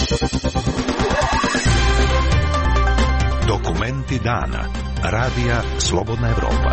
Dokumenti dana. Radija Slobodna Evropa.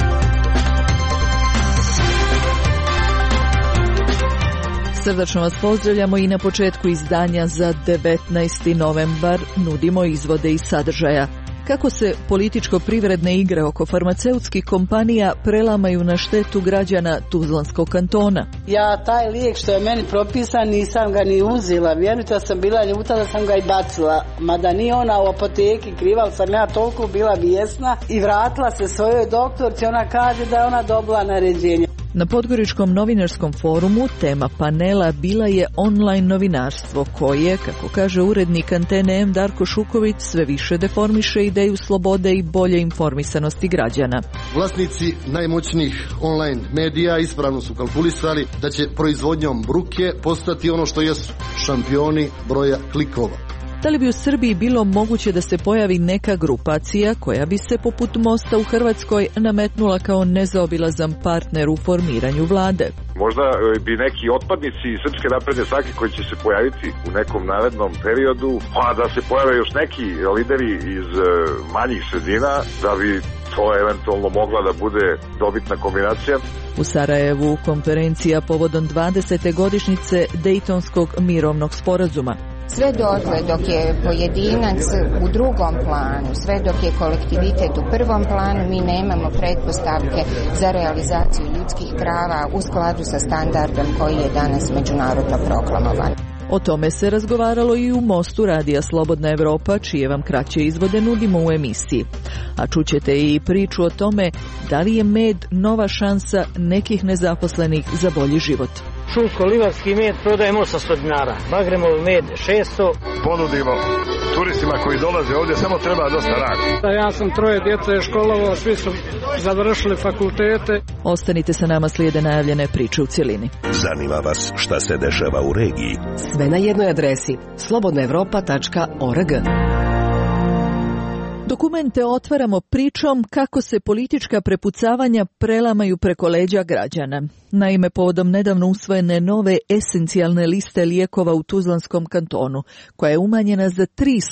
Srdačno vas pozdravljamo i na početku izdanja za 19. novembar nudimo izvode iz sadržaja. Kako se političko-privredne igre oko farmaceutskih kompanija prelamaju na štetu građana Tuzlanskog kantona. Ja taj lijek što je meni propisan nisam ga ni uzela, vjerujte da sam bila ljuta da sam ga i bacila. Mada nije ona u apoteki kriva, ali sam ja toliko bila bijesna i vratila se svojoj doktorci, ona kaže da je ona dobila naređenje. Na Podgoričkom novinarskom forumu tema panela bila je online novinarstvo koje, kako kaže urednik Antene M. Darko Šuković, sve više deformiše ideju slobode i bolje informisanosti građana. Vlasnici najmoćnijih online medija ispravno su kalkulisali da će proizvodnjom bruke postati ono što jesu, šampioni broja klikova. Da li bi u Srbiji bilo moguće da se pojavi neka grupacija koja bi se poput Mosta u Hrvatskoj nametnula kao nezaobilazan partner u formiranju vlade? Možda bi neki otpadnici Srpske napredne stranke koji će se pojaviti u nekom narednom periodu, pa da se pojave još neki lideri iz manjih sredina, da bi to eventualno mogla da bude dobitna kombinacija. U Sarajevu konferencija povodom 20. godišnjice Dejtonskog mirovnog sporazuma. Sve dotle dok je pojedinac u drugom planu, sve dok je kolektivitet u prvom planu, mi nemamo pretpostavke za realizaciju ljudskih prava u skladu sa standardom koji je danas međunarodno proklamovan. O tome se razgovaralo i u Mostu radija Slobodna Evropa, čije vam kraće izvode nudimo u emisiji. A čućete i priču o tome da li je med nova šansa nekih nezaposlenih za bolji život. Šumsko-livarski med prodajemo 800 dinara, Bagremov med 600. Ponudimo turistima koji dolaze ovdje, samo treba dosta rada. Ja sam 3 djece školovao, svi su završili fakultete. Ostanite sa nama, slijede najavljene priče u cjelini. Zanima vas šta se dešava u regiji? Sve na jednoj adresi, slobodnaevropa.org. Dokumente otvaramo pričom kako se politička prepucavanja prelamaju preko leđa građana. Naime, povodom nedavno usvojene nove esencijalne liste lijekova u Tuzlanskom kantonu, koja je umanjena za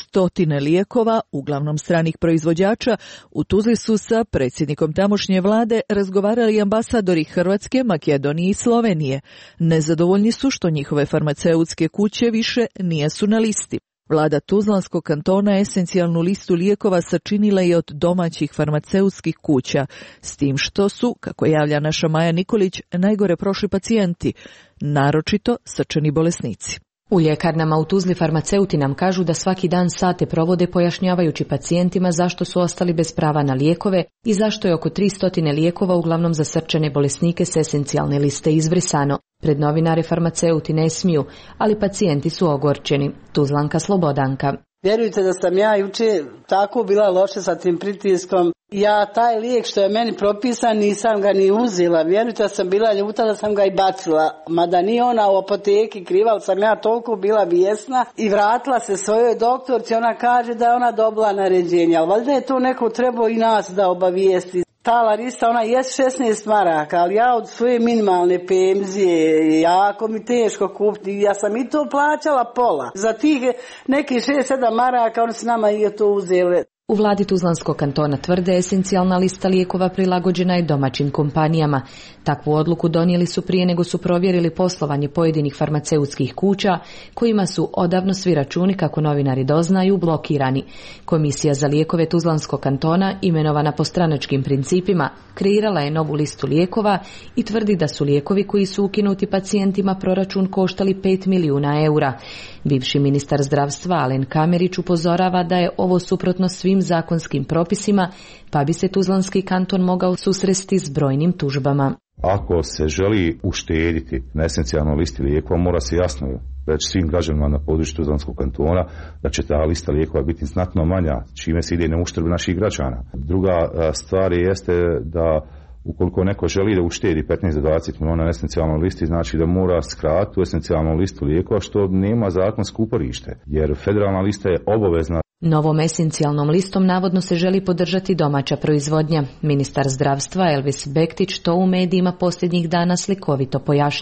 300 lijekova, uglavnom stranih proizvođača, u Tuzli su sa predsjednikom tamošnje vlade razgovarali ambasadori Hrvatske, Makedonije i Slovenije. Nezadovoljni su što njihove farmaceutske kuće više nisu na listi. Vlada Tuzlanskog kantona esencijalnu listu lijekova sačinila je od domaćih farmaceutskih kuća, s tim što su, kako javlja naša Maja Nikolić, najgore prošli pacijenti, naročito srčani bolesnici. U ljekarnama u Tuzli farmaceuti nam kažu da svaki dan sate provode pojašnjavajući pacijentima zašto su ostali bez prava na lijekove i zašto je oko 300 lijekova, uglavnom za srčane bolesnike, s esencijalne liste izbrisano. Pred novinare farmaceuti ne smiju, ali pacijenti su ogorčeni. Tuzlanka Slobodanka. Vjerujte da sam ja juče tako bila loše sa tim pritiskom. Ja taj lijek što je meni propisan nisam ga ni uzela. Vjerujte da sam bila ljuta da sam ga i bacila. Mada nije ona u apoteki kriva, ali sam ja toliko bila bijesna i vratila se svojoj doktorci. Ona kaže da je ona dobila naređenje. Ali valjda je to neko trebao i nas da obavijesti. Ta Larisa, ona je 16 maraka, ali ja od svoje minimalne penzije, jako mi teško kupiti, ja sam i to plaćala pola. Za tih nekih 6-7 maraka oni su nama i to uzeli. U vladi Tuzlanskog kantona tvrde esencijalna lista lijekova prilagođena je domaćim kompanijama. Takvu odluku donijeli su prije nego su provjerili poslovanje pojedinih farmaceutskih kuća, kojima su odavno svi računi, kako novinari doznaju, blokirani. Komisija za lijekove Tuzlanskog kantona, imenovana po stranačkim principima, kreirala je novu listu lijekova i tvrdi da su lijekovi koji su ukinuti pacijentima proračun koštali 5 milijuna eura. Bivši ministar zdravstva Alen Kamerić upozorava da je ovo suprotno svim zakonskim propisima, pa bi se Tuzlanski kanton mogao susresti s brojnim tužbama. Ako se želi uštediti na esencijalnoj listi lijekova, mora se jasno reći svim građanima na području Tuzlanskog kantona da će ta lista lijekova biti znatno manja, čime se ide na uštrb naših građana. Druga stvar jeste da ukoliko neko želi da uštedi 15 do 20 milijuna na esencijalnoj listi, znači da mora skratiti tu esencijalnu listu lijekova, što nema zakonsko uporište, jer federalna lista je obavezna. Novom esencijalnom listom navodno se želi podržati domaća proizvodnja. Ministar zdravstva Elvis Bektić to u medijima posljednjih dana slikovito pojašnjava.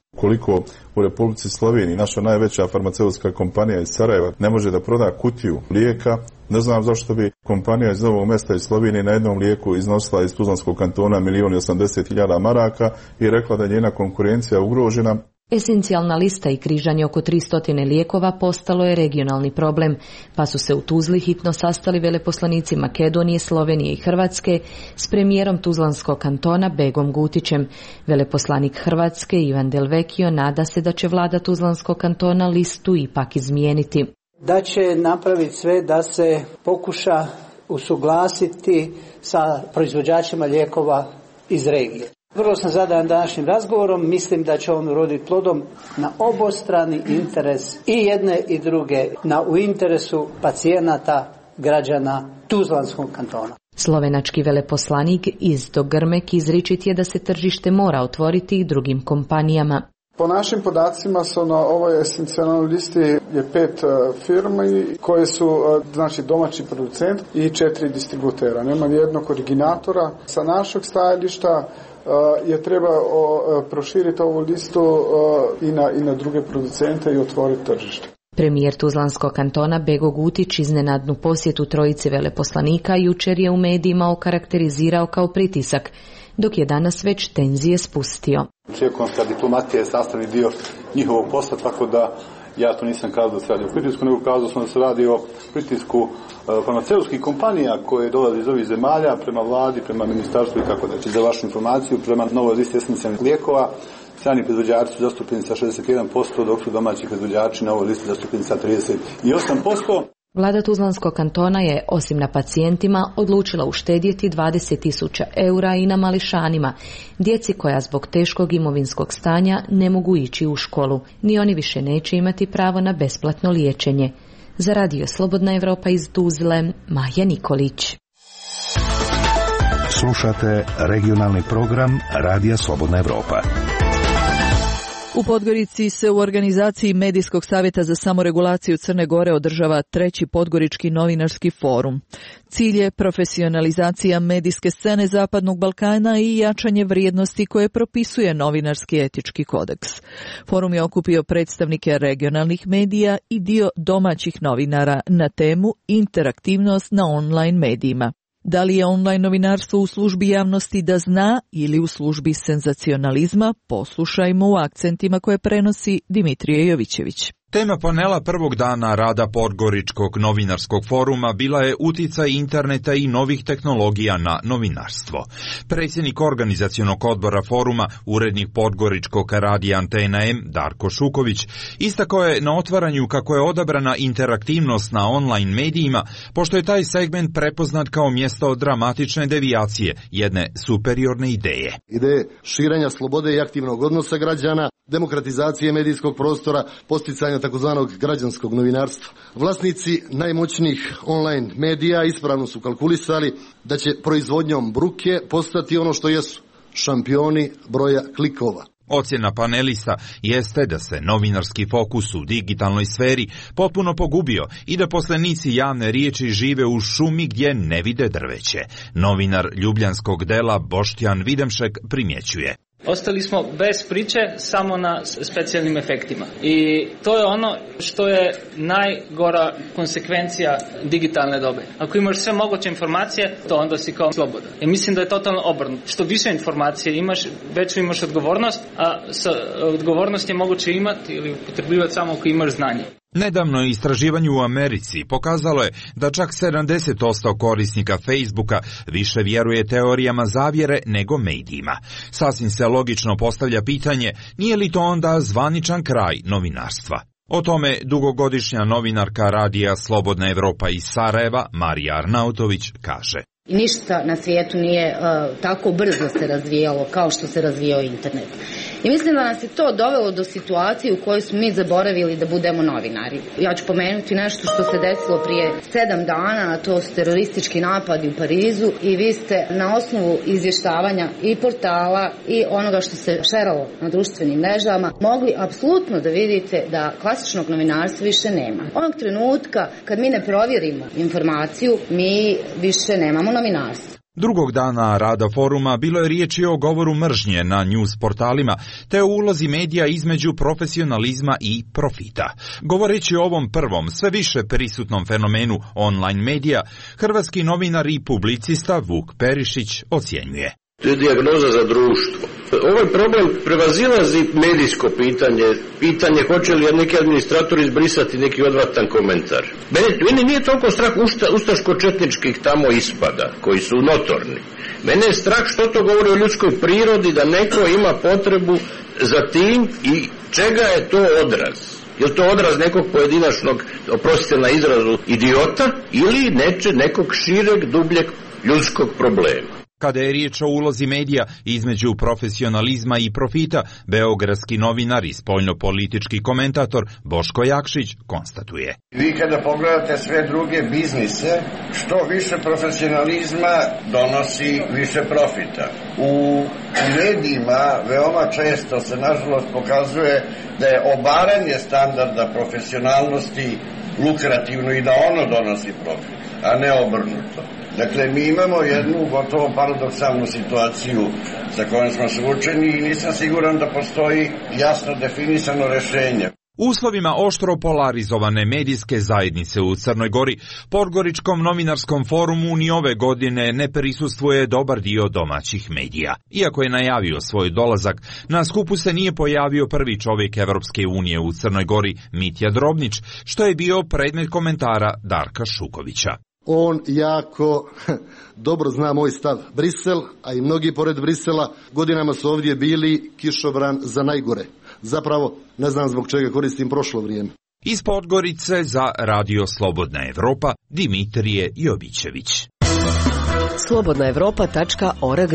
Koliko u Republici Sloveniji naša najveća farmaceutska kompanija iz Sarajeva ne može da proda kutiju lijeka, ne znam zašto bi kompanija iz Novog Mesta iz Slovenije na jednom lijeku iznosila iz Tuzlanskog kantona 1.080.000 maraka i rekla da je njena konkurencija ugrožena. Esencijalna lista i križanje oko 300 lijekova postalo je regionalni problem, pa su se u Tuzli hitno sastali veleposlanici Makedonije, Slovenije i Hrvatske s premijerom Tuzlanskog kantona Begom Gutićem. Veleposlanik Hrvatske Ivan Delvekio nada se da će vlada Tuzlanskog kantona listu ipak izmijeniti. Da će napraviti sve da se pokuša usuglasiti sa proizvođačima lijekova iz regije. Vrlo sam zadovoljan današnjim razgovorom, mislim da će on uroditi plodom na obostrani interes i jedne i druge, u interesu pacijenata, građana Tuzlanskog kantona. Slovenački veleposlanik Izdo Grmek izričit je da se tržište mora otvoriti i drugim kompanijama. Po našim podacima su na ovoj esencijalnoj listi je 5 firmi koje su domaći producent i 4 distributera. Nema nijednog originatora. Sa našeg stajališta je treba proširiti ovu listu i na druge producente i otvoriti tržište. Premijer Tuzlanskog kantona Bego Gutić iznenadnu posjetu trojice veleposlanika jučer je u medijima okarakterizirao kao pritisak, dok je danas već tenzije spustio. Ekonomska diplomatija je sastavni dio njihovog posla, tako da ja to nisam kazao da se radi o pritisku, nego kazao sam da se radi o pritisku farmaceutskih kompanija koje dolaze iz ovih zemalja prema vladi, prema ministarstvu i tako da. Za vašu informaciju, prema novoj listi esencijalnih lijekova, strani proizvođači su zastupljeni sa 61%, dok su domaći proizvođači na ovoj listi zastupljeni sa 38%. Vlada Tuzlanskog kantona je, osim na pacijentima, odlučila uštedjeti 20.000 eura i na mališanima, djeci koja zbog teškog imovinskog stanja ne mogu ići u školu. Ni oni više neće imati pravo na besplatno liječenje. Za Radio Slobodna Evropa iz Tuzle, Maja Nikolić. Slušate regionalni program Radija Slobodna Evropa. U Podgorici se u organizaciji Medijskog savjeta za samoregulaciju Crne Gore održava 3. Podgorički novinarski forum. Cilj je profesionalizacija medijske scene Zapadnog Balkana i jačanje vrijednosti koje propisuje novinarski etički kodeks. Forum je okupio predstavnike regionalnih medija i dio domaćih novinara na temu interaktivnost na online medijima. Da li je online novinarstvo u službi javnosti da zna ili u službi senzacionalizma, poslušajmo u akcentima koje prenosi Dimitrije Jovićević. Tema panela prvog dana rada Podgoričkog novinarskog foruma bila je uticaj interneta i novih tehnologija na novinarstvo. Predsjednik organizacionog odbora foruma, urednik Podgoričkog radija Antena M, Darko Šuković, istakao je na otvaranju kako je odabrana interaktivnost na online medijima, pošto je taj segment prepoznat kao mjesto dramatične devijacije, jedne superiorne ideje. Ideje širenja slobode i aktivnog odnosa građana, demokratizacije medijskog prostora, posticanja takozvanog građanskog novinarstva. Vlasnici najmoćnijih online medija ispravno su kalkulisali da će proizvodnjom bruke postati ono što jesu, šampioni broja klikova. Ocjena panelista jeste da se novinarski fokus u digitalnoj sferi potpuno pogubio i da poslanici javne riječi žive u šumi gdje ne vide drveće. Novinar ljubljanskog dela Boštjan Videmšek primjećuje. Ostali smo bez priče, samo na specijalnim efektima. I to je ono što je najgora konsekvencija digitalne dobe. Ako imaš sve moguće informacije, to onda si kao slobodan. I mislim da je totalno obrnuto. Što više informacije imaš, veću imaš odgovornost, a odgovornost je moguće imati ili upotrebljivati samo ako imaš znanje. Nedavno istraživanje u Americi pokazalo je da čak 70% korisnika Facebooka više vjeruje teorijama zavjere nego medijima. Sasvim se logično postavlja pitanje, nije li to onda zvaničan kraj novinarstva? O tome dugogodišnja novinarka radija Slobodna Evropa iz Sarajeva, Marija Arnautović, kaže. I ništa na svijetu nije tako brzo se razvijalo kao što se razvijao internet. I mislim da nas je to dovelo do situacije u kojoj smo mi zaboravili da budemo novinari. Ja ću pomenuti nešto što se desilo prije 7 dana, a to su teroristički napadi u Parizu i vi ste na osnovu izvještavanja i portala i onoga što se šeralo na društvenim mrežama mogli apsolutno da vidite da klasičnog novinarstva više nema. Onog trenutka kad mi ne provjerimo informaciju, mi više nemamo novinarstva. Drugog dana rada foruma bilo je riječi o govoru mržnje na news portalima, te o ulozi medija između profesionalizma i profita. Govoreći o ovom prvom, sve više prisutnom fenomenu online medija, hrvatski novinar i publicista Vuk Perišić ocjenjuje. To je dijagnoza za društvo. Ovaj problem prevazilazi medijsko pitanje hoće li neki administrator izbrisati neki odvratan komentar. Mene nije toliko strah ustaško-četničkih tamo ispada, koji su notorni. Mene je strah što to govori o ljudskoj prirodi, da neko ima potrebu za tim i čega je to odraz. Je li to odraz nekog pojedinačnog, oprostite na izrazu, idiota ili nekog šireg, dubljeg ljudskog problema? Kada je riječ o ulozi medija između profesionalizma i profita, beogradski novinar i spoljnopolitički komentator Boško Jakšić konstatuje. Vi kada pogledate sve druge biznise, što više profesionalizma donosi više profita. U medijima veoma često se nažalost pokazuje da je obaranje standarda profesionalnosti lukrativno i da ono donosi profit, a ne obrnuto. Dakle, mi imamo jednu gotovo paradoksalnu situaciju sa kojom smo suočeni i nisam siguran da postoji jasno definisano rješenje. U uslovima oštro polarizovane medijske zajednice u Crnoj Gori, Podgoričkom novinarskom forumu ni ove godine ne prisustvuje dobar dio domaćih medija. Iako je najavio svoj dolazak, na skupu se nije pojavio prvi čovjek Evropske unije u Crnoj Gori, Mitja Drobnić, što je bio predmet komentara Darka Šukovića. On jako dobro zna moj stav. Brisel, a i mnogi pored Brisela, godinama su ovdje bili kišobran za najgore. Zapravo, ne znam zbog čega koristim prošlo vrijeme. Iz Podgorice za Radio Slobodna Evropa, Dimitrije Jovićević. slobodnaevropa.org.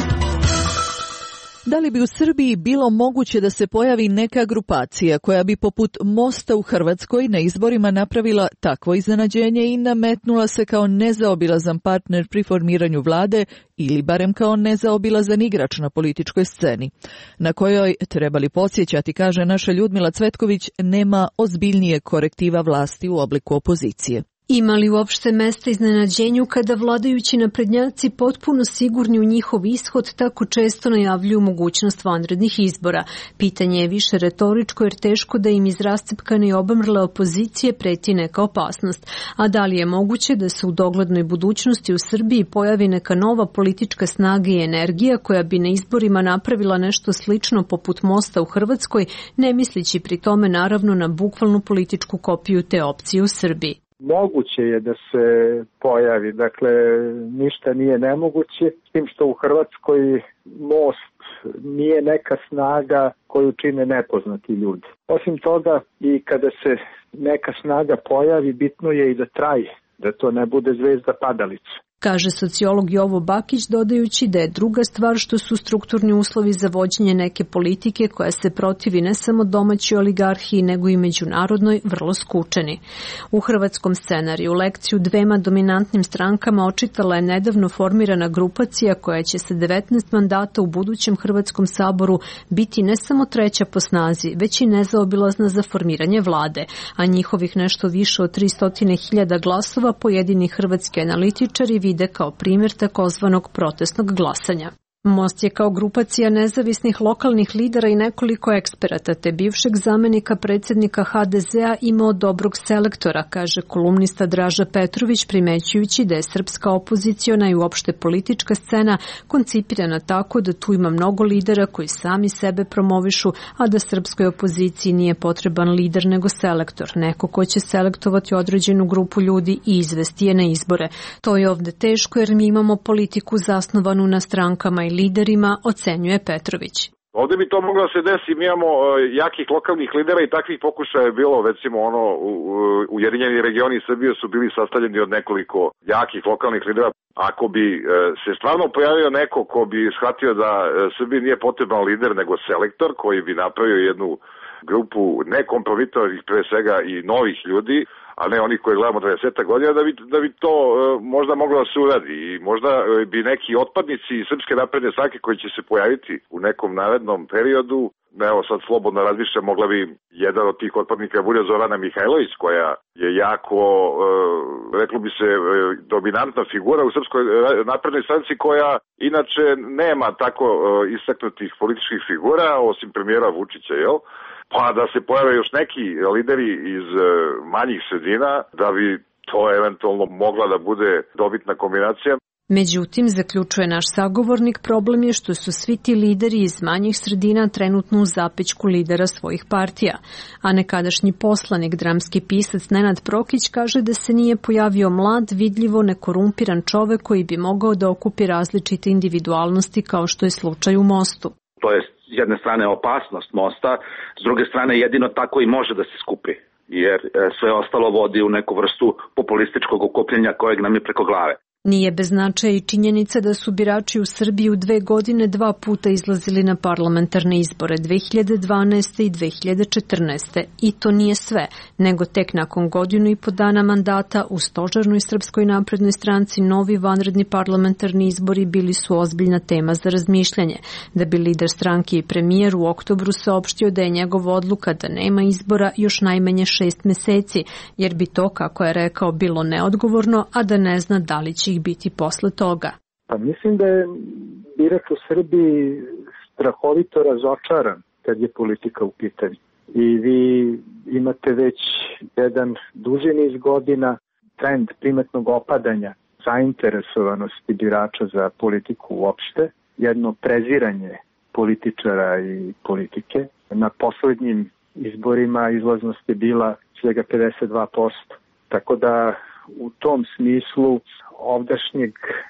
Da li bi u Srbiji bilo moguće da se pojavi neka grupacija koja bi poput Mosta u Hrvatskoj na izborima napravila takvo iznenađenje i nametnula se kao nezaobilazan partner pri formiranju vlade ili barem kao nezaobilazan igrač na političkoj sceni, na kojoj, trebali podsjećati, kaže naša Ljudmila Cvetković, nema ozbiljnije korektiva vlasti u obliku opozicije. Ima li uopšte mesta iznenađenju kada vladajući naprednjaci potpuno sigurni u njihov ishod tako često najavljuju mogućnost vanrednih izbora? Pitanje je više retoričko jer teško da im iz rascepkane i obmrle opozicije preti neka opasnost. A da li je moguće da se u doglednoj budućnosti u Srbiji pojavi neka nova politička snaga i energija koja bi na izborima napravila nešto slično poput Mosta u Hrvatskoj, ne mislići pri tome naravno na bukvalnu političku kopiju te opcije u Srbiji? Moguće je da se pojavi, dakle ništa nije nemoguće, s tim što u Hrvatskoj Most nije neka snaga koju čine nepoznati ljudi. Osim toga i kada se neka snaga pojavi, bitno je i da traje, da to ne bude zvezda padalica. Kaže sociolog Jovo Bakić, dodajući da je druga stvar što su strukturni uslovi za vođenje neke politike koja se protivi ne samo domaćoj oligarhiji nego i međunarodnoj vrlo skučeni. U hrvatskom scenariju lekciju dvema dominantnim strankama očitala je nedavno formirana grupacija koja će sa 19 mandata u budućem Hrvatskom saboru biti ne samo treća po snazi, već i nezaobilazna za formiranje vlade, a njihovih nešto više od 300.000 glasova pojedini hrvatski analitičari vide kao primjer takozvanog protestnog glasanja. Most je kao grupacija nezavisnih lokalnih lidera i nekoliko eksperata te bivšeg zamenika predsjednika HDZ-a imao dobrog selektora, kaže kolumnista Draža Petrović, primećujući da je srpska opoziciona i uopšte politička scena koncipirana tako da tu ima mnogo lidera koji sami sebe promovišu, a da srpskoj opoziciji nije potreban lider nego selektor, neko ko će selektovati određenu grupu ljudi i izvesti je na izbore. To je ovde teško jer mi imamo politiku zasnovanu na strankama i liderima, ocenjuje Petrović. Ovdje bi to moglo da se desi, mi imamo jakih lokalnih lidera i takvih pokušaja je bilo, recimo Ujedinjeni regioni Srbije su bili sastavljeni od nekoliko jakih lokalnih lidera. Ako bi se stvarno pojavio neko ko bi shvatio da Srbiji nije potreban lider nego selektor koji bi napravio jednu grupu nekompromitovanih pre svega i novih ljudi, a ne onih koji gledamo 20 godina, da bi to možda moglo da se uradi i možda bi neki otpadnici Srpske napredne stranke koji će se pojaviti u nekom narednom periodu evo sad slobodno razmišljam, mogla bi jedan od tih otpadnika bude Zorana Mihajlović, koja je jako, reklo bi se, dominantna figura u Srpskoj naprednoj stranci, koja inače nema tako istaknutih političkih figura, osim premijera Vučića, jel? Pa da se pojave još neki lideri iz manjih sredina, da bi to eventualno mogla da bude dobitna kombinacija. Međutim, zaključuje naš sagovornik, problem je što su svi ti lideri iz manjih sredina trenutno u zapećku lidera svojih partija, a nekadašnji poslanik, dramski pisac Nenad Prokić kaže da se nije pojavio mlad, vidljivo nekorumpiran čovek koji bi mogao da okupi različite individualnosti kao što je slučaj u Mostu. To je s jedne strane opasnost Mosta, s druge strane jedino tako i može da se skupi, jer sve ostalo vodi u neku vrstu populističkog okupljenja kojeg nam je preko glave. Nije bez značaja i činjenica da su birači u Srbiji u 2 godine 2 puta izlazili na parlamentarne izbore, 2012. i 2014. I to nije sve, nego tek nakon 1,5 godine dana mandata u stožernoj Srpskoj naprednoj stranci novi vanredni parlamentarni izbori bili su ozbiljna tema za razmišljanje, da bi lider stranke i premijer u oktobru saopštio da je njegova odluka da nema izbora još najmanje 6 meseci, jer bi to, kako je rekao, bilo neodgovorno, a da ne zna da li će biti posle toga. Pa mislim da je birač u Srbiji strahovito razočaran kad je politika u pitanju. I vi imate već jedan duži niz godina trend primetnog opadanja zainteresovanosti birača za politiku uopšte, jedno preziranje političara i politike. Na poslednjim izborima izlaznost je bila svega 52%. Tako da u tom smislu ovdašnjeg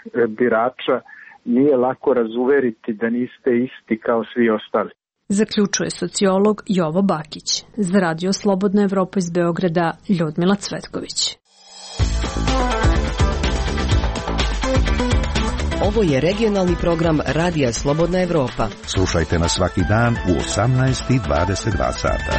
birača nije lako razuveriti da niste isti kao svi ostali. Zaključuje sociolog Jovo Bakić. Za Radio Slobodna Evropa iz Beograda, Ljudmila Cvetković. Ovo je regionalni program Radija Slobodna Evropa. Slušajte nas svaki dan u 18:22 sata.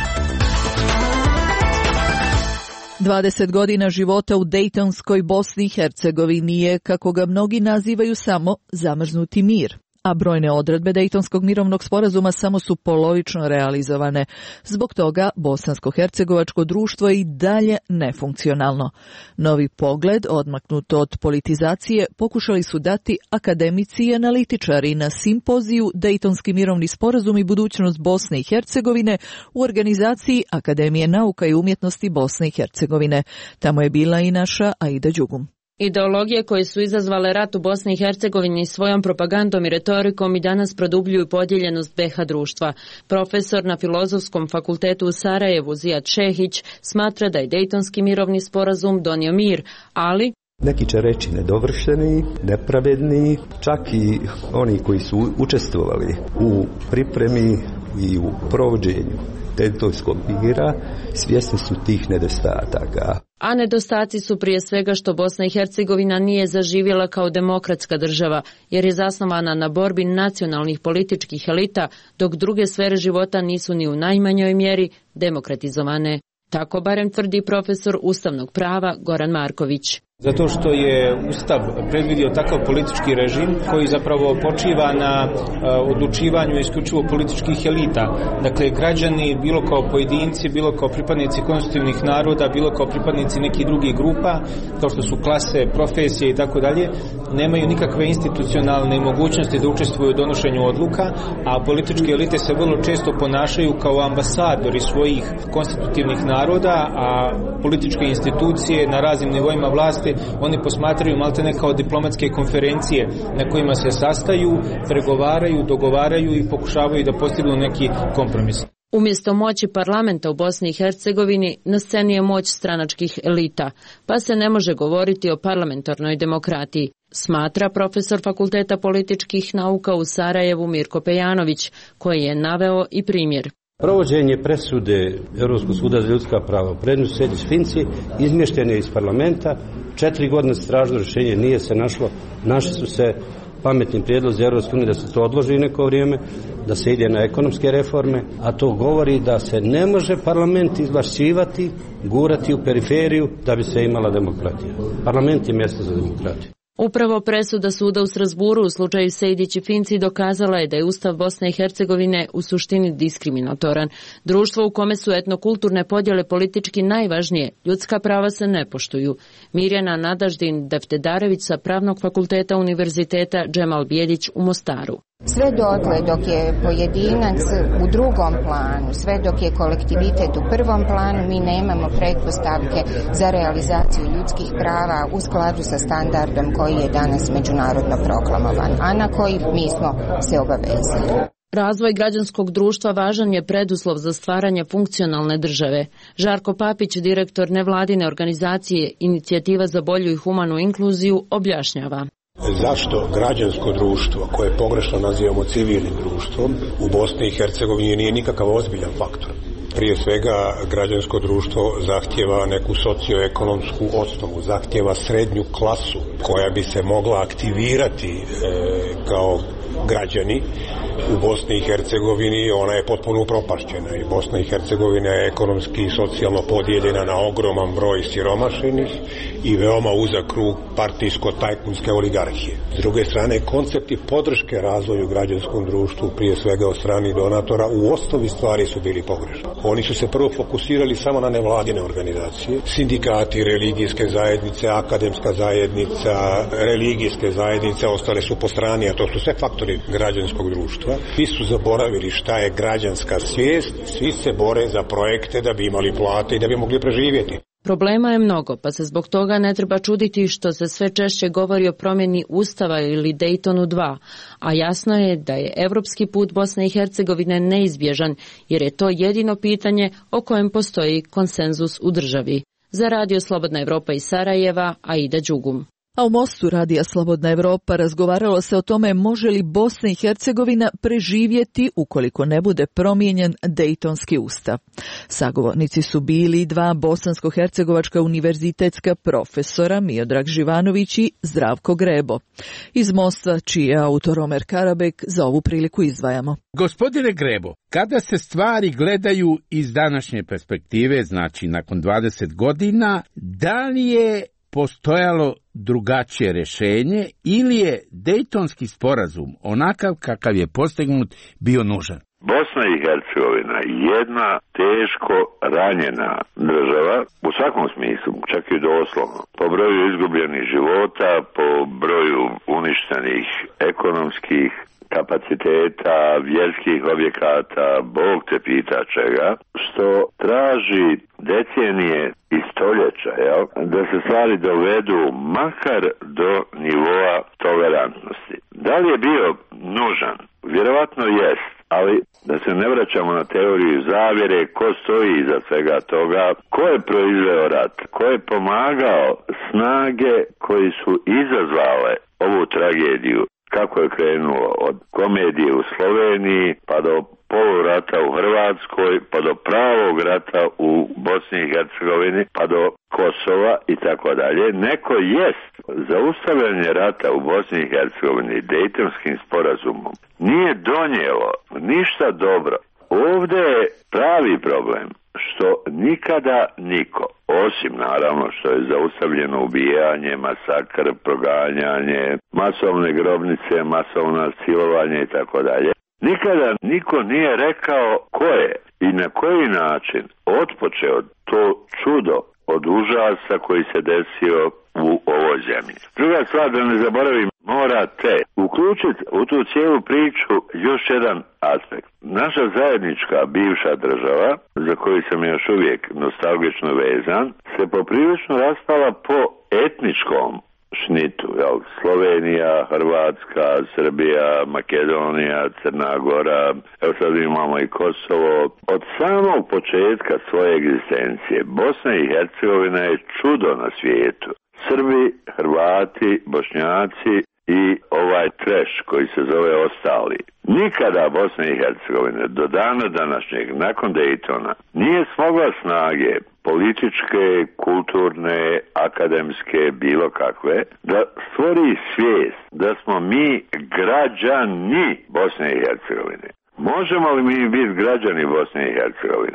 20 godina života u Dejtonskoj Bosni i Hercegovini je, kako ga mnogi nazivaju, samo zamrznuti mir, a brojne odredbe Dejtonskog mirovnog sporazuma samo su polovično realizovane. Zbog toga bosansko-hercegovačko društvo je i dalje nefunkcionalno. Novi pogled, odmaknut od politizacije, pokušali su dati akademici i analitičari na simpoziju Dejtonski mirovni sporazum i budućnost Bosne i Hercegovine u organizaciji Akademije nauka i umjetnosti Bosne i Hercegovine. Tamo je bila i naša Aida Đugum. Ideologije koje su izazvale rat u Bosni i Hercegovini svojom propagandom i retorikom i danas produbljuju podijeljenost BiH društva. Profesor na Filozofskom fakultetu u Sarajevu Zijad Šehić smatra da je Dejtonski mirovni sporazum donio mir, ali neki će reći nedovršeni, nepravedni, čak i oni koji su učestvovali u pripremi i u provođenju Dejtonskog mira svjesni su tih nedostataka. A nedostaci su prije svega što Bosna i Hercegovina nije zaživjela kao demokratska država, jer je zasnovana na borbi nacionalnih političkih elita, dok druge sfere života nisu ni u najmanjoj mjeri demokratizovane. Tako barem tvrdi profesor ustavnog prava Goran Marković. Zato što je Ustav predvidio takav politički režim koji zapravo počiva na odlučivanju isključivo političkih elita. Dakle, građani, bilo kao pojedinci, bilo kao pripadnici konstitutivnih naroda, bilo kao pripadnici nekih drugih grupa, kao što su klase, profesije i tako dalje, nemaju nikakve institucionalne mogućnosti da učestvuju u donošenju odluka, a političke elite se vrlo često ponašaju kao ambasadori svojih konstitutivnih naroda, a političke institucije na raznim nivoima vlasti oni posmatraju maltene kao diplomatske konferencije na kojima se sastaju, pregovaraju, dogovaraju i pokušavaju da postignu neki kompromis. Umjesto moći parlamenta u Bosni i Hercegovini na sceni je moć stranačkih elita, pa se ne može govoriti o parlamentarnoj demokratiji, smatra profesor Fakulteta političkih nauka u Sarajevu Mirko Pejanović, koji je naveo i primjer. Provođenje presude Europskog suda za ljudska prava u predmetu Sejdić-Finci izmješten je iz parlamenta, 4 godine stražno rješenje nije se našlo, našli su se pametni prijedlozi Europske unije da se to odloži neko vrijeme, da se ide na ekonomske reforme, a to govori da se ne može parlament izvlašćivati, gurati u periferiju da bi se imala demokratija. Parlament je mjesto za demokratiju. Upravo presuda suda u Strasburu u slučaju Sejdić i Finci dokazala je da je Ustav Bosne i Hercegovine u suštini diskriminatoran. Društvo u kome su etnokulturne podjele politički najvažnije, ljudska prava se ne poštuju. Mirjana Nadaždin Deftedarević sa Pravnog fakulteta Univerziteta Džemal Bijedić u Mostaru. Sve dotle dok je pojedinac u drugom planu, sve dok je kolektivitet u prvom planu, mi nemamo pretpostavke za realizaciju ljudskih prava u skladu sa standardom koji je danas međunarodno proklamovan, a na koji mi smo se obavezali. Razvoj građanskog društva važan je preduslov za stvaranje funkcionalne države. Žarko Papić, direktor nevladine organizacije Inicijativa za bolju i humanu inkluziju, objašnjava. Zašto građansko društvo, koje pogrešno nazivamo civilnim društvom, u Bosni i Hercegovini nije nikakav ozbiljan faktor? Prije svega, građansko društvo zahtjeva neku socioekonomsku osnovu, zahtjeva srednju klasu koja bi se mogla aktivirati kao građani. U Bosni i Hercegovini ona je potpuno upropašćena i Bosna i Hercegovina je ekonomski i socijalno podijeljena na ogroman broj siromašenih i veoma uzak krug partijsko-tajkunske oligarhije. S druge strane, koncepti podrške razvoju građanskom društvu, prije svega od strani donatora, u osnovi stvari su bili pogrešni. Oni su se prvo fokusirali samo na nevladine organizacije, sindikati, religijske zajednice, akademska zajednica, religijske zajednice, ostale su po strani, a to su sve faktori građanskog društva. Svi su zaboravili šta je građanska svijest, svi se bore za projekte da bi imali plate i da bi mogli preživjeti. Problema je mnogo, pa se zbog toga ne treba čuditi što se sve češće govori o promjeni Ustava ili Daytonu 2, a jasno je da je evropski put Bosne i Hercegovine neizbježan, jer je to jedino pitanje o kojem postoji konsenzus u državi. Za Radio Slobodna Evropa iz Sarajeva, Aida Đugum. A u Mostu Radija Slobodna Evropa razgovaralo se o tome može li Bosna i Hercegovina preživjeti ukoliko ne bude promijenjen Dejtonski ustav. Sagovornici su bili dva bosansko-hercegovačka univerzitetska profesora Miodrag Živanović i Zdravko Grebo. Iz Mosta, čiji je autor Omer Karabek, za ovu priliku izdvajamo. Gospodine Grebo, kada se stvari gledaju iz današnje perspektive, znači nakon 20 godina, da li je postojalo drugačije rješenje ili je Dejtonski sporazum, onakav kakav je postignut, bio nužan? Bosna i Hercegovina jedna teško ranjena država, u svakom smislu, čak i doslovno, po broju izgubljenih života, po broju uništenih ekonomskih kapaciteta, vjerskih objekata, Bog te pita čega, što traži decenije i stoljeća, da se stvari dovedu makar do nivoa tolerantnosti. Da li je bio nužan? Vjerovatno jest, ali da se ne vraćamo na teoriju zavjere, ko stoji iza svega toga, ko je proizveo rat, ko je pomagao snage koji su izazvale ovu tragediju, kako je krenulo od komedije u Sloveniji, pa do polurata u Hrvatskoj, pa do pravog rata u Bosni i Hercegovini, pa do Kosova i tako dalje. Neko jest zaustavljanje rata u Bosni i Hercegovini Dejtonskim sporazumom nije donijelo ništa dobro. Ovdje je pravi problem što nikada niko, osim naravno što je zaustavljeno ubijanje, masakr, proganjanje, masovne grobnice, masovna silovanje i tako dalje, nikada niko nije rekao ko je i na koji način otpočeo to čudo od užasa koji se desio u ovoj zemlji. Druga stvar, da ne zaboravim, morate uključiti u tu cijelu priču još jedan aspekt. Naša zajednička bivša država, za koju sam još uvijek nostalgično vezan, se poprilično rastala po etničkom šnitu, Slovenija, Hrvatska, Srbija, Makedonija, Crna Gora, evo sad imamo i Kosovo. Od samog početka svoje egzistencije Bosna i Hercegovina je čudo na svijetu. Srbi, Hrvati, Bošnjaci i ovaj treš koji se zove ostali. Nikada Bosna i Hercegovina do dana današnjeg, nakon Dejtona, nije smogla snage političke, kulturne, akademske, bilo kakve, da stvori svijest da smo mi građani Bosne i Hercegovine. Možemo li mi biti građani Bosne i Hercegovine?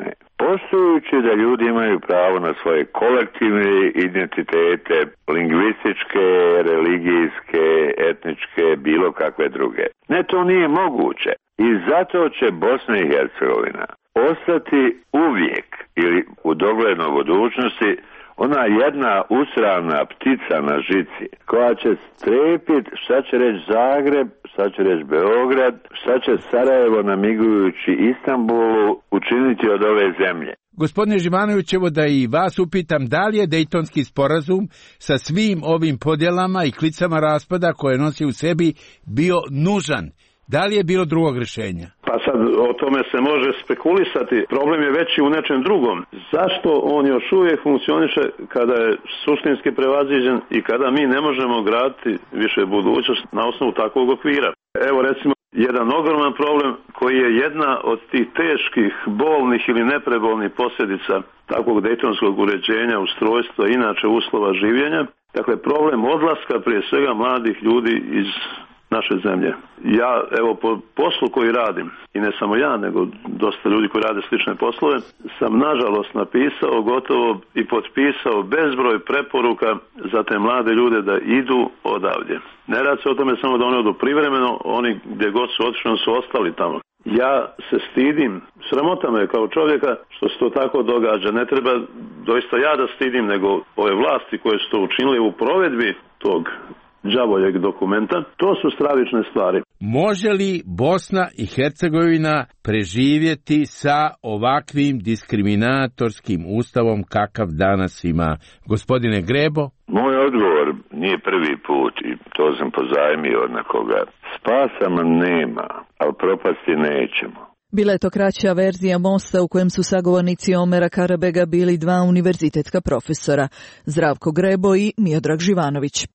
poštujući da ljudi imaju pravo na svoje kolektivne identitete, lingvističke, religijske, etničke, bilo kakve druge. Ne, to nije moguće. I zato će Bosna i Hercegovina ostati uvijek ili u doglednoj budućnosti ona jedna usravna ptica na žici koja će strepiti šta će reći Zagreb, šta će reći Beograd, šta će Sarajevo namigujući Istanbulu učiniti od ove zemlje. Gospodine Živanović, evo da i vas upitam, da li je Dejtonski sporazum sa svim ovim podjelama i klicama raspada koje nosi u sebi bio nužan? Da li je bilo drugog rješenja? Pa sad o tome se može spekulisati. Problem je veći u nečem drugom. Zašto on još uvijek funkcioniše kada je suštinski prevaziđen i kada mi ne možemo graditi više budućnost na osnovu takvog okvira? Evo recimo jedan ogroman problem koji je jedna od tih teških, bolnih ili neprebolnih posljedica takvog dejtonskog uređenja, ustrojstva, inače uslova življenja. Dakle, problem odlaska prije svega mladih ljudi iz naše zemlje. Ja, evo, po poslu koji radim, i ne samo ja, nego dosta ljudi koji rade slične poslove, sam nažalost napisao gotovo i potpisao bezbroj preporuka za te mlade ljude da idu odavdje. Ne radi se o tome samo da oni odu privremeno, oni gdje god su otišli su ostali tamo. Ja se stidim, sramota me kao čovjeka što se to tako događa. Ne treba doista ja da stidim, nego ove vlasti koje su to učinili u provedbi tog đavoljeg dokumenta, to su stravične stvari. Može li Bosna i Hercegovina preživjeti sa ovakvim diskriminatorskim ustavom kakav danas ima? Gospodine Grebo? Moj odgovor nije prvi put i to sam pozajmio od nekoga. Spasa nema, ali propasti nećemo. Bila je to kraća verzija mosta u kojem su sagovornici Omera Karabega bili dva univerzitetska profesora, Zdravko Grebo i Miodrag Živanović.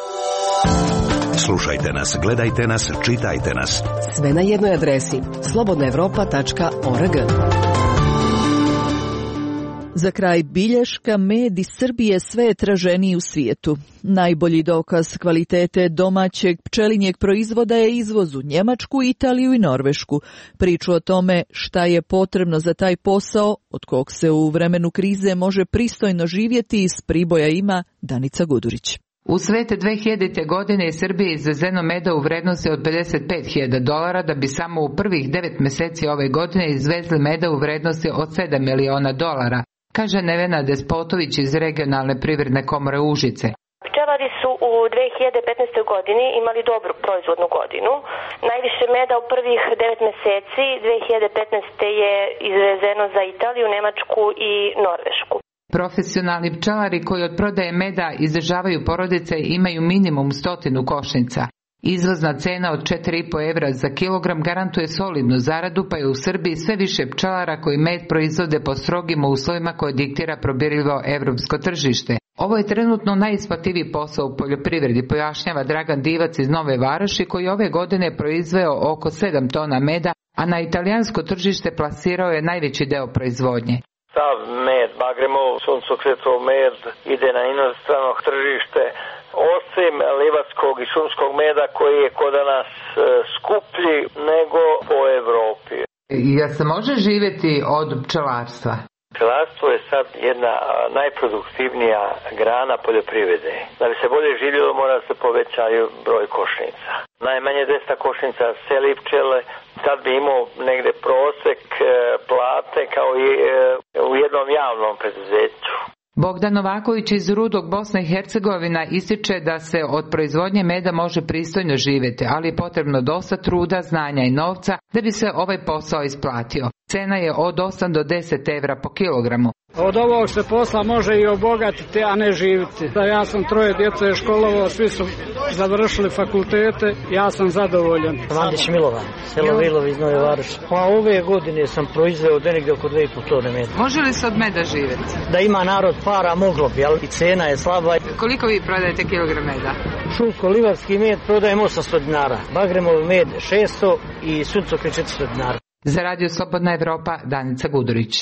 Slušajte nas, gledajte nas, čitajte nas. Sve na jednoj adresi slobodnaevropa.org. Za kraj bilješka, med iz Srbije sve je traženiji u svijetu. Najbolji dokaz kvalitete domaćeg pčelinjeg proizvoda je izvoz u Njemačku, Italiju i Norvešku. Priču o tome šta je potrebno za taj posao, od kog se u vremenu krize može pristojno živjeti, iz Priboja ima Danica Gudurić. U svete 2000. godine iz Srbije izvezeno meda u vrednosti od $55.000, da bi samo u prvih 9 mjeseci ove godine izvezli meda u vrednosti od $7 miliona, kaže Nevena Despotović iz regionalne privredne komore Užice. Pčelari su u 2015. godini imali dobru proizvodnu godinu. Najviše meda u prvih 9 mjeseci 2015. je izvezeno za Italiju, Nemačku i Norvešku. Profesionalni pčelari koji od prodaje meda izdržavaju porodice imaju minimum 100 košnica. Izvozna cena od €4,5 za kilogram garantuje solidnu zaradu, pa je u Srbiji sve više pčelara koji med proizvode po strogim uslovima koje diktira probirljivo evropsko tržište. Ovo je trenutno najisplativiji posao u poljoprivredi, pojašnjava Dragan Divac iz Nove Varoši, koji ove godine proizveo oko 7 tona meda, a na italijansko tržište plasirao je najveći deo proizvodnje. Sav med, Bagremov, suncokretov med ide na inostrano tržište, osim livatskog i šumskog meda koji je kod nas skuplji nego po Evropi. Jel se može živjeti od pčelarstva? Pčelarstvo je sad jedna najproduktivnija grana poljoprivrede. Da bi se bolje živjelo mora se povećaju broj košnica. Najmanje 200 košnica seli pčele, sad bi imao negde prosek plate kao i u jednom javnom preduzeću. Bogdan Novaković iz Rudog, Bosna i Hercegovina, ističe da se od proizvodnje meda može pristojno živjeti, ali je potrebno dosta truda, znanja i novca da bi se ovaj posao isplatio. Cena je od 8 do 10 evra po kilogramu. Od ovog se posla može i obogatiti, a ne živjeti. Ja sam 3 djece školovao, svi su završili fakultete, ja sam zadovoljan. Mandić Milovan, selo Vilovi iz Nove Varoši. Pa ove godine sam proizveo negdje oko 2,5 tone meda. Može li se od meda živjeti? Da ima narod para, moglo bi, ali cena je slaba. Koliko vi prodajete kilogram meda? Šumsko-livarski med prodajem 800 dinara, Bagremov med 600 i suncokret 400 dinara. Za Radio Slobodna Evropa, Danica Gudurić.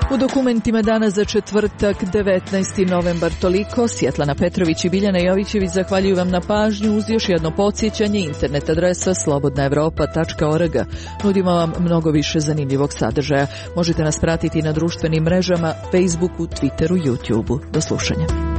U dokumentima dana za četvrtak 19. novembar toliko. Svjetlana Petrović i Biljana Jovićević zahvaljuju vam na pažnju uz još jedno podsjećanje. Internet adresa slobodnaevropa.org. Nudimo vam mnogo više zanimljivog sadržaja. Možete nas pratiti na društvenim mrežama, Facebooku, Twitteru, YouTubeu. Do slušanja.